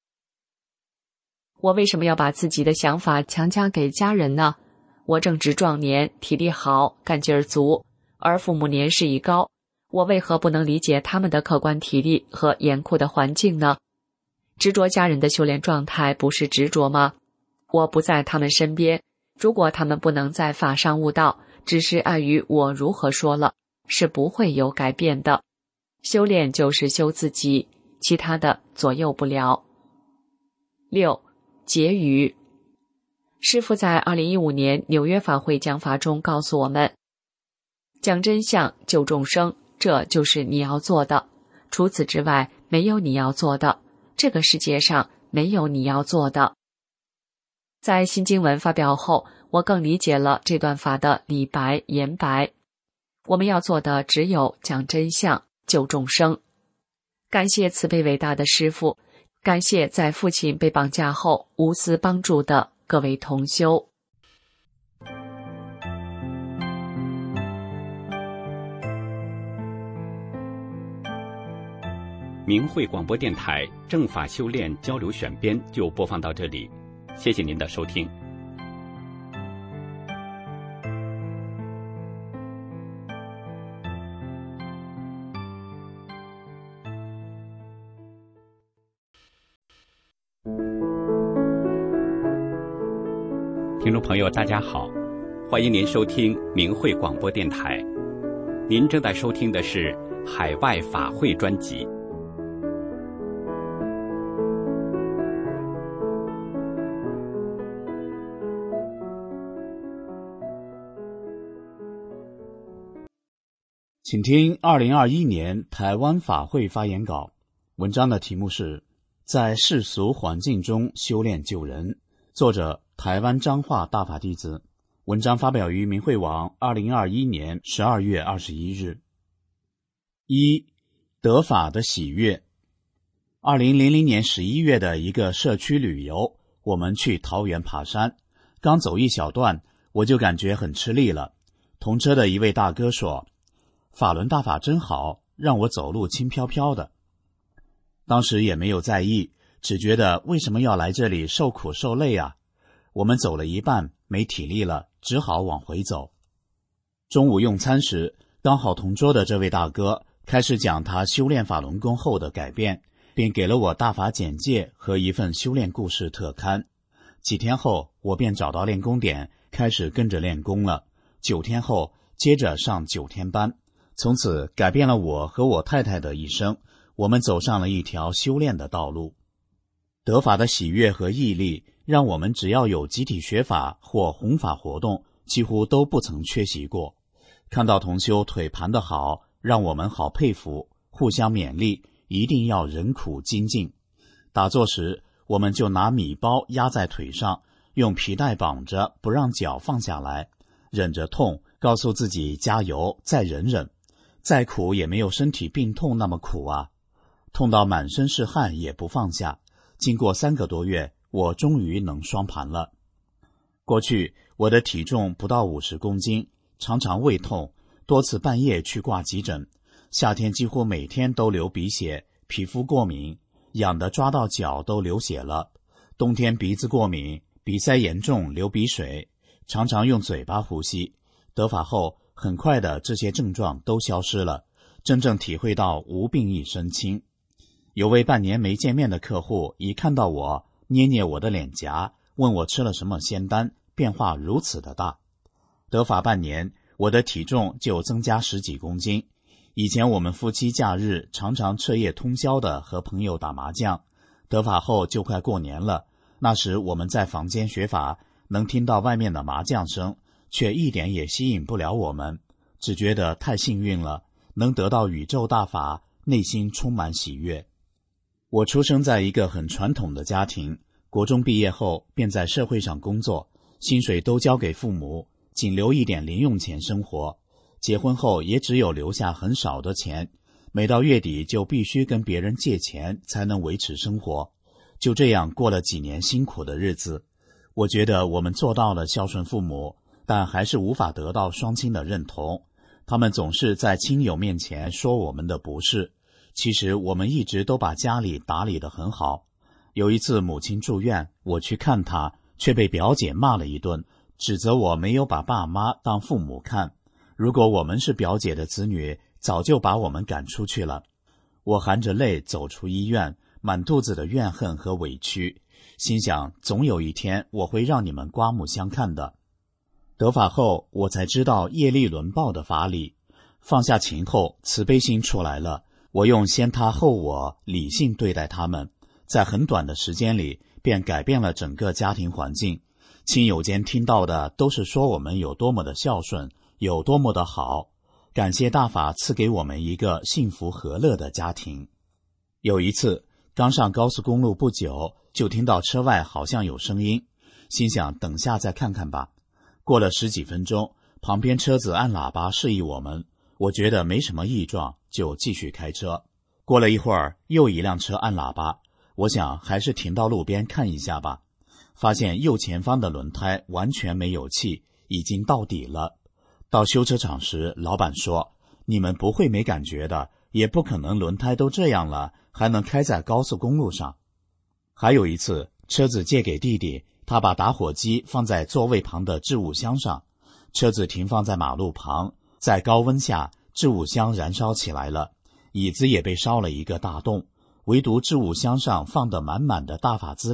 我为什么要把自己的想法强加给家人呢？我正值壮年，体力好，干劲儿足，而父母年事已高，我为何不能理解他们的客观体力和严酷的环境呢？执着家人的修炼状态不是执着吗？我不在他们身边，如果他们不能在法上悟道，只是碍于我如何说了，是不会有改变的。修炼就是修自己，其他的左右不了。6. 结语。师父在2015年纽约法会讲法中告诉我们，讲真相救众生，这就是你要做的，除此之外没有你要做的，这个世界上没有你要做的。在新经文发表后，我更理解了这段法的理白言白。我们要做的只有讲真相，救众生。感谢慈悲伟大的师父，感谢在父亲被绑架后无私帮助的各位同修。 明慧广播电台正法修炼交流选编就播放到这里，谢谢您的收听。 听众朋友大家好，欢迎您收听明慧广播电台。您正在收听的是海外法会专辑。 请听2021年台湾法会发言稿，文章的题目是在世俗环境中修炼救人，作者台湾彰化大法弟子，文章发表于明慧网2021年12月21日。一、得法的喜悦。2000年11月的一个社区旅游，我们去桃园爬山，刚走一小段，我就感觉很吃力了。同车的一位大哥说，法轮大法真好，让我走路轻飘飘的。当时也没有在意，只觉得为什么要来这里受苦受累啊？我们走了一半，没体力了，只好往回走。中午用餐时，刚好同桌的这位大哥开始讲他修炼法轮功后的改变，便给了我大法简介和一份修炼故事特刊。几天后，我便找到练功点，开始跟着练功了。9天后，接着上9天班。从此改变了我和我太太的一生，我们走上了一条修炼的道路。得法的喜悦和毅力，让我们只要有集体学法或弘法活动，几乎都不曾缺席过。看到同修腿盘得好，让我们好佩服，互相勉励，一定要忍苦精进。打坐时，我们就拿米包压在腿上，用皮带绑着，不让脚放下来，忍着痛，告诉自己加油，再忍忍。再苦也没有身体病痛那么苦啊！痛到满身是汗也不放下。经过3个多月，我终于能双盘了。过去我的体重不到50公斤，常常胃痛，多次半夜去挂急诊。夏天几乎每天都流鼻血，皮肤过敏，痒得抓到脚都流血了。冬天鼻子过敏，鼻塞严重，流鼻水，常常用嘴巴呼吸。得法后，很快的这些症状都消失了，真正体会到无病一身轻。有位半年没见面的客户，一看到我，捏捏我的脸颊，问我吃了什么仙丹，变化如此的大。得法半年，我的体重就增加10几公斤。以前我们夫妻假日常常彻夜通宵的和朋友打麻将，得法后就快过年了，那时我们在房间学法，能听到外面的麻将声，却一点也吸引不了我们，只觉得太幸运了，能得到宇宙大法，内心充满喜悦。我出生在一个很传统的家庭，国中毕业后便在社会上工作，薪水都交给父母，仅留一点零用钱生活。结婚后也只有留下很少的钱，每到月底就必须跟别人借钱才能维持生活。就这样过了几年辛苦的日子，我觉得我们做到了孝顺父母，但还是无法得到双亲的认同。他们总是在亲友面前说我们的不是，其实我们一直都把家里打理得很好。有一次母亲住院，我去看她，却被表姐骂了一顿，指责我没有把爸妈当父母看。如果我们是表姐的子女，早就把我们赶出去了。我含着泪走出医院，满肚子的怨恨和委屈，心想总有一天我会让你们刮目相看的。得法后，我才知道业力轮报的法理，放下情后，慈悲心出来了。我用先他后我理性对待他们，在很短的时间里便改变了整个家庭环境。亲友间听到的都是说我们有多么的孝顺，有多么的好，感谢大法赐给我们一个幸福和乐的家庭。有一次刚上高速公路不久，就听到车外好像有声音，心想等下再看看吧。过了10几分钟，旁边车子按喇叭示意我们，我觉得没什么异状，就继续开车。过了一会儿，又一辆车按喇叭，我想还是停到路边看一下吧。发现右前方的轮胎完全没有气，已经到底了。到修车厂时，老板说，你们不会没感觉的，也不可能轮胎都这样了，还能开在高速公路上。还有一次，车子借给弟弟，他把打火机放在座位旁的置物箱上，车子停放在马路旁，在高温下，置物箱燃烧起来了，椅子也被烧了一个大洞，唯独置物箱上放的满满的大法资料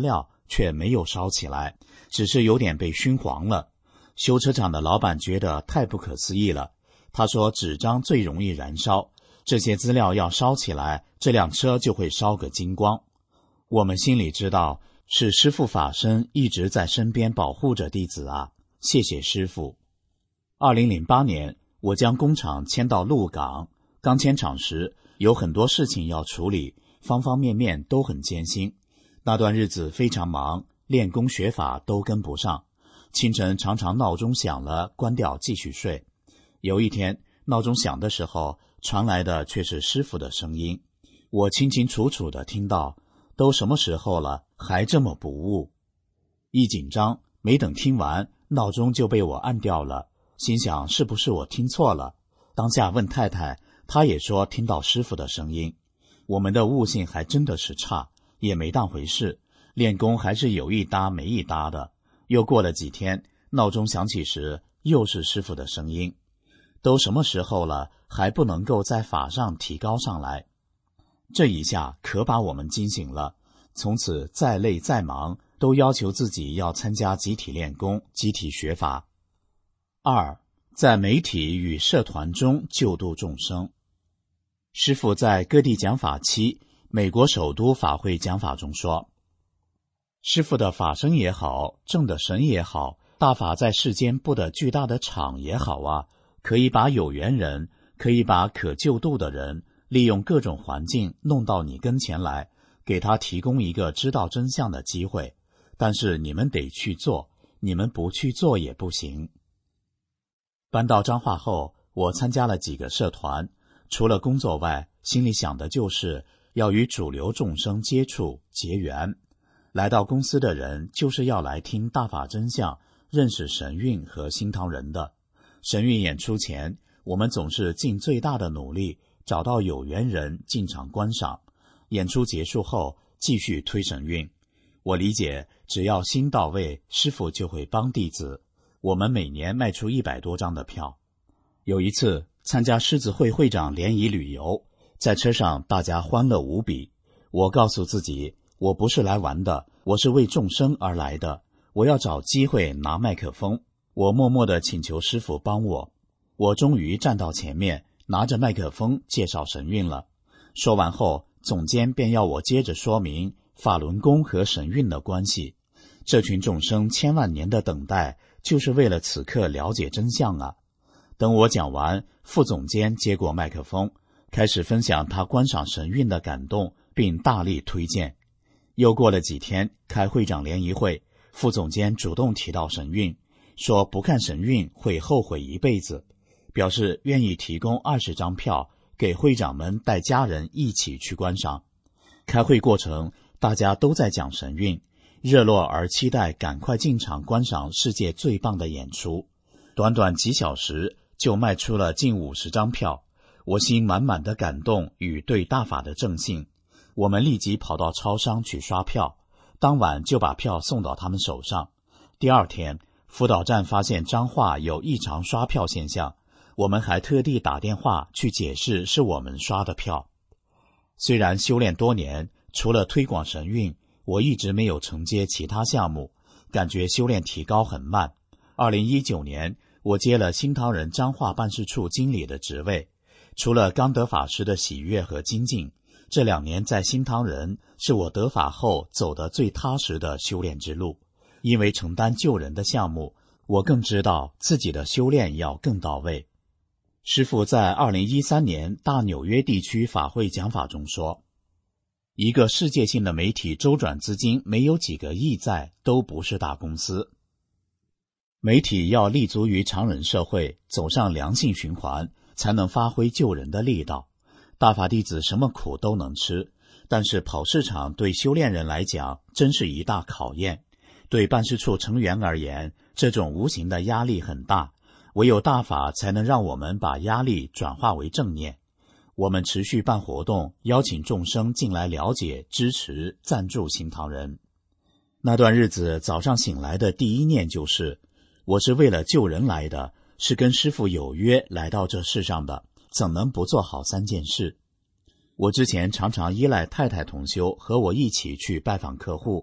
却没有烧起来，只是有点被熏黄了。修车厂的老板觉得太不可思议了，他说纸张最容易燃烧，这些资料要烧起来，这辆车就会烧个精光。我们心里知道，是师父法身一直在身边保护着弟子啊，谢谢师父。2008年，我将工厂迁到鹿港，刚迁厂时有很多事情要处理，方方面面都很艰辛。那段日子非常忙，练功学法都跟不上，清晨常常闹钟响了关掉继续睡。有一天闹钟响的时候，传来的却是师父的声音，我清清楚楚地听到，都什么时候了还这么不悟。一紧张，没等听完，闹钟就被我按掉了，心想是不是我听错了，当下问太太，她也说听到师父的声音。我们的悟性还真的是差，也没当回事，练功还是有一搭没一搭的。又过了几天，闹钟响起时，又是师父的声音，都什么时候了，还不能够在法上提高上来。这一下可把我们惊醒了，从此再累再忙，都要求自己要参加集体练功、集体学法。2. 在媒体与社团中救度众生。师父在各地讲法期美国首都法会讲法中说，师父的法身也好，正的神也好，大法在世间布的巨大的场也好啊，可以把有缘人，可以把可救度的人，利用各种环境弄到你跟前来，给他提供一个知道真相的机会。但是你们得去做，你们不去做也不行。搬到彰化后，我参加了几个社团，除了工作外，心里想的就是要与主流众生接触结缘。来到公司的人就是要来听大法真相，认识神韵和新唐人的。神韵演出前，我们总是尽最大的努力找到有缘人进场观赏，演出结束后继续推神韵。我理解，只要心到位，师父就会帮弟子。我们每年卖出100多张的票。有一次参加狮子会会长联谊旅游，在车上大家欢乐无比。我告诉自己，我不是来玩的，我是为众生而来的，我要找机会拿麦克风。我默默地请求师父帮我。我终于站到前面，拿着麦克风介绍神韵了。说完后，总监便要我接着说明法轮功和神韵的关系。这群众生千万年的等待，就是为了此刻了解真相啊。等我讲完，副总监接过麦克风，开始分享他观赏神韵的感动，并大力推荐。又过了几天，开会长联谊会，副总监主动提到神韵，说不看神韵会后悔一辈子，表示愿意提供20张票给会长们带家人一起去观赏。开会过程大家都在讲神韵，热络而期待赶快进场观赏世界最棒的演出。短短几小时就卖出了近50张票，我心满满的感动与对大法的正信。我们立即跑到超商去刷票，当晚就把票送到他们手上。第二天，辅导站发现彰化有异常刷票现象，我们还特地打电话去解释是我们刷的票。虽然修炼多年，除了推广神韵，我一直没有承接其他项目，感觉修炼提高很慢。2019年，我接了新唐人彰化办事处经理的职位。除了刚得法时的喜悦和精进，这2年在新唐人是我得法后走得最踏实的修炼之路。因为承担救人的项目，我更知道自己的修炼要更到位。师父在2013年大纽约地区法会讲法中说，一个世界性的媒体周转资金没有几个亿在，都不是大公司。媒体要立足于常人社会，走上良性循环，才能发挥救人的力道。大法弟子什么苦都能吃，但是跑市场对修炼人来讲真是一大考验。对办事处成员而言，这种无形的压力很大，唯有大法才能让我们把压力转化为正念。我们持续办活动，邀请众生进来了解、支持、赞助新唐人。那段日子早上醒来的第一念就是，我是为了救人来的，是跟师父有约来到这世上的，怎能不做好3件事？我之前常常依赖太太同修和我一起去拜访客户，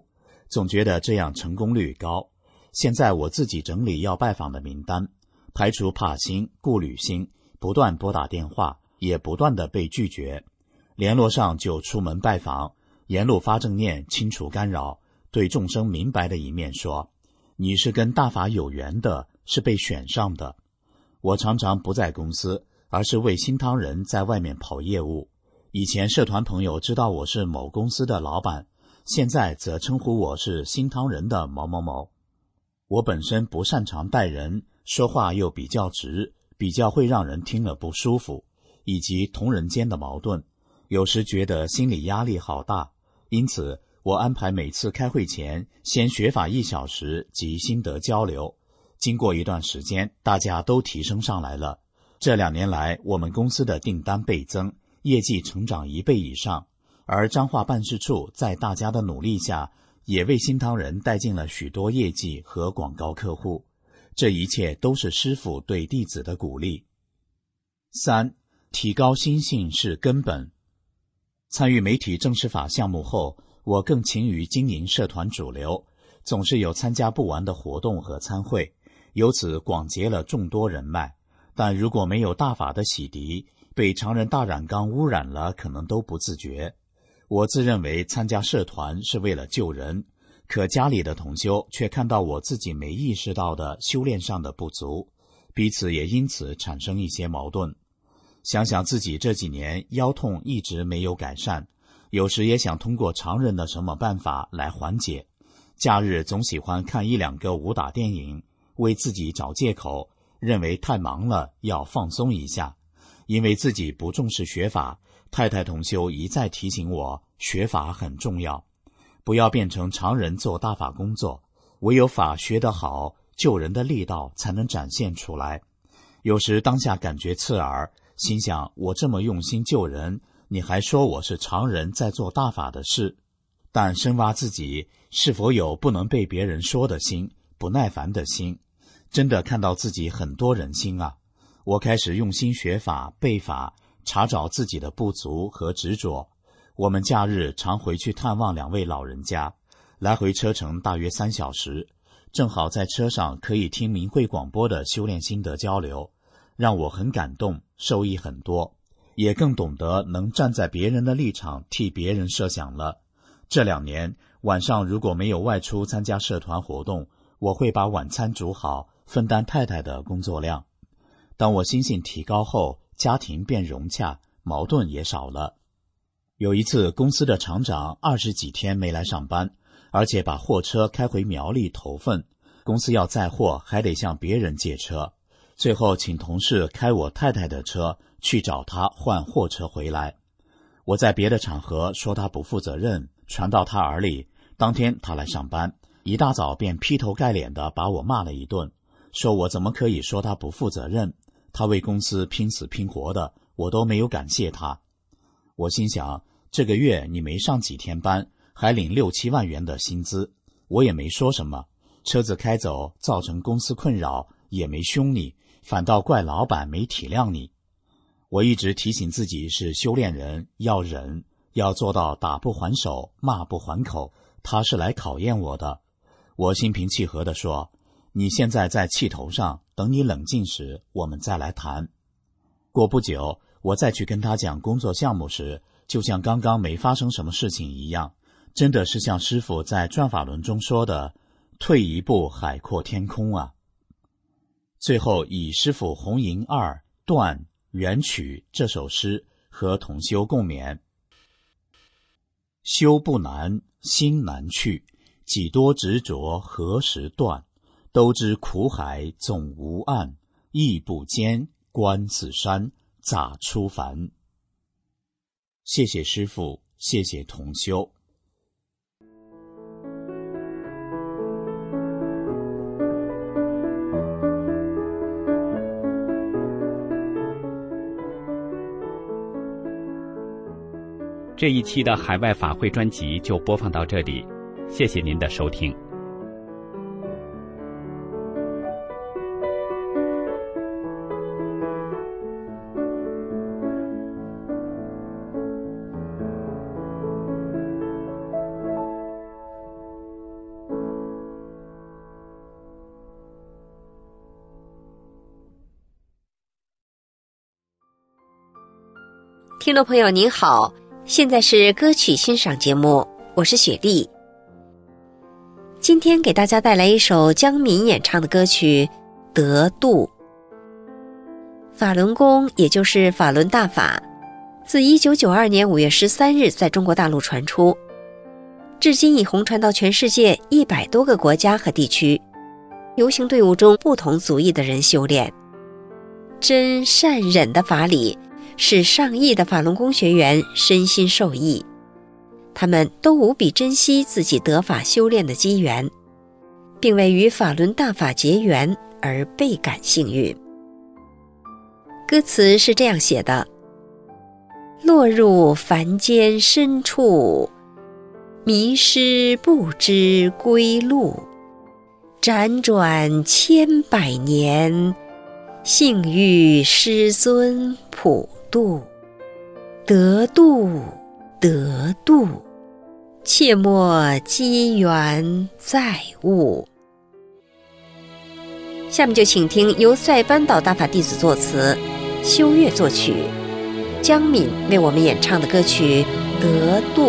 总觉得这样成功率高。现在我自己整理要拜访的名单，排除怕心、顾虑心，不断拨打电话，也不断的被拒绝。联络上就出门拜访，沿路发正念，清除干扰，对众生明白的一面说：你是跟大法有缘的，是被选上的。我常常不在公司，而是为新唐人在外面跑业务。以前社团朋友知道我是某公司的老板，现在则称呼我是新唐人的某某某。我本身不擅长待人，说话又比较直，比较会让人听了不舒服，以及同人间的矛盾，有时觉得心理压力好大。因此我安排每次开会前先学法1小时及心得交流。经过一段时间，大家都提升上来了。这2年来，我们公司的订单倍增，业绩成长1倍以上，而彰化办事处在大家的努力下，也为新唐人带进了许多业绩和广告客户。这一切都是师父对弟子的鼓励。3. 提高心性是根本。参与媒体正式法项目后，我更勤于经营社团主流，总是有参加不完的活动和参会，由此广结了众多人脉。但如果没有大法的洗涤，被常人大染缸污染了，可能都不自觉。我自认为参加社团是为了救人，可家里的同修却看到我自己没意识到的修炼上的不足，彼此也因此产生一些矛盾。想想自己这几年腰痛一直没有改善，有时也想通过常人的什么办法来缓解。假日总喜欢看1、2个武打电影，为自己找借口，认为太忙了要放松一下。因为自己不重视学法，太太同修一再提醒我，学法很重要，不要变成常人做大法工作，唯有法学得好，救人的力道才能展现出来。有时当下感觉刺耳，心想我这么用心救人，你还说我是常人在做大法的事。但深挖自己是否有不能被别人说的心，不耐烦的心，真的看到自己很多人心啊。我开始用心学法背法，查找自己的不足和执着。我们假日常回去探望2位老人家，来回车程大约3小时，正好在车上可以听明慧广播的修炼心得交流，让我很感动，受益很多，也更懂得能站在别人的立场替别人设想了。这2年晚上如果没有外出参加社团活动，我会把晚餐煮好，分担太太的工作量。当我心性提高后，家庭变融洽，矛盾也少了。有一次公司的厂长20几天没来上班，而且把货车开回苗栗投份，公司要载货还得向别人借车，最后请同事开我太太的车去找他换货车回来。我在别的场合说他不负责任，传到他耳里，当天他来上班，一大早便劈头盖脸的把我骂了一顿，说我怎么可以说他不负责任，他为公司拼死拼活的，我都没有感谢他。我心想，这个月你没上几天班，还领6、7万元的薪资，我也没说什么，车子开走造成公司困扰，也没凶你，反倒怪老板没体谅你。我一直提醒自己是修炼人，要忍，要做到打不还手，骂不还口，他是来考验我的。我心平气和地说，你现在在气头上，等你冷静时我们再来谈。过不久，我再去跟他讲工作项目时，就像刚刚没发生什么事情一样，真的是像师父在转法轮中说的，退一步海阔天空啊。最后以师父红银2断缘曲这首诗和同修共勉。修不难，心难去，几多执着何时断？都知苦海总无岸，亦不坚，观此山，咋出凡？谢谢师父，谢谢同修。 这一期的海外法会专辑就播放到这里，谢谢您的收听。 听众朋友您好，现在是歌曲欣赏节目，我是雪莉。今天给大家带来一首江民演唱的歌曲《得度》。法轮功也就是法轮大法，自1992年5月13日在中国大陆传出，至今已红传到全世界100多个国家和地区，游行队伍中不同族裔的人修炼。真善忍的法理使上亿的法轮功学员身心受益，他们都无比珍惜自己得法修炼的机缘，并为与法轮大法结缘而倍感幸运。歌词是这样写的：落入凡间深处，迷失不知归路，辗转千百年，幸遇师尊普渡。得度得度，切莫机缘再误。下面就请听由塞班岛大法弟子作词，修月作曲，江敏为我们演唱的歌曲《得度》。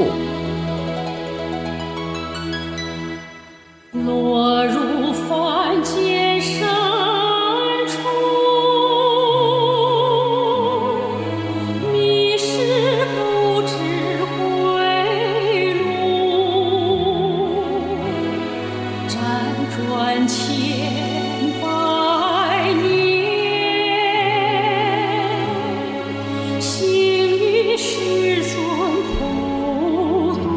落入凡间深处，迷失不知归路，辗转千百年，幸遇师尊普渡。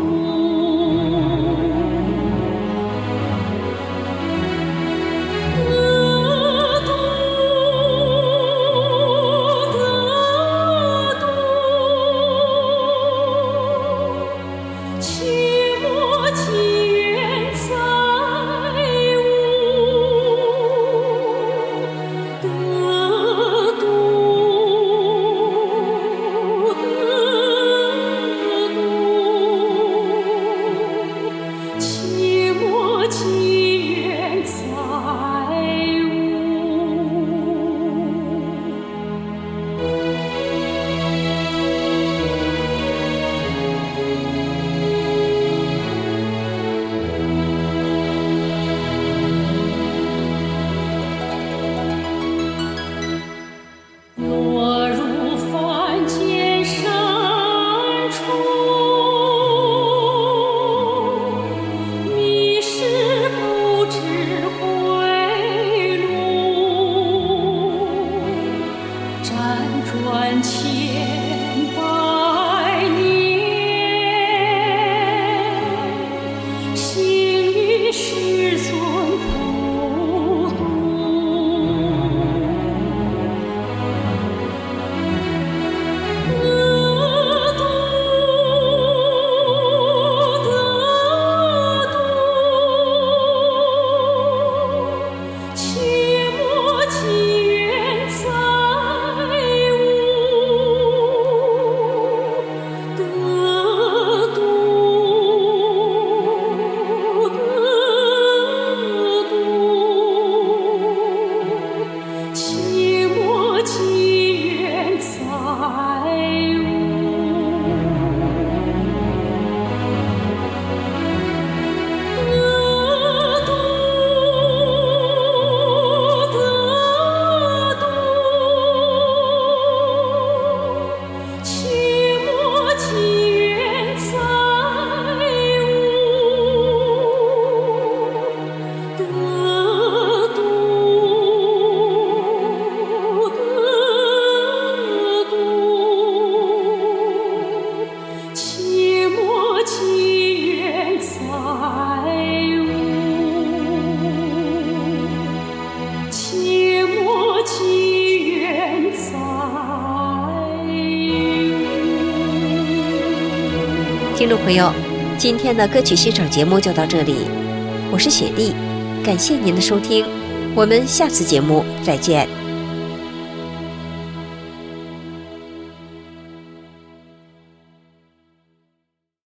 听众朋友，今天的歌曲欣赏节目就到这里，我是雪莉，感谢您的收听，我们下次节目再见。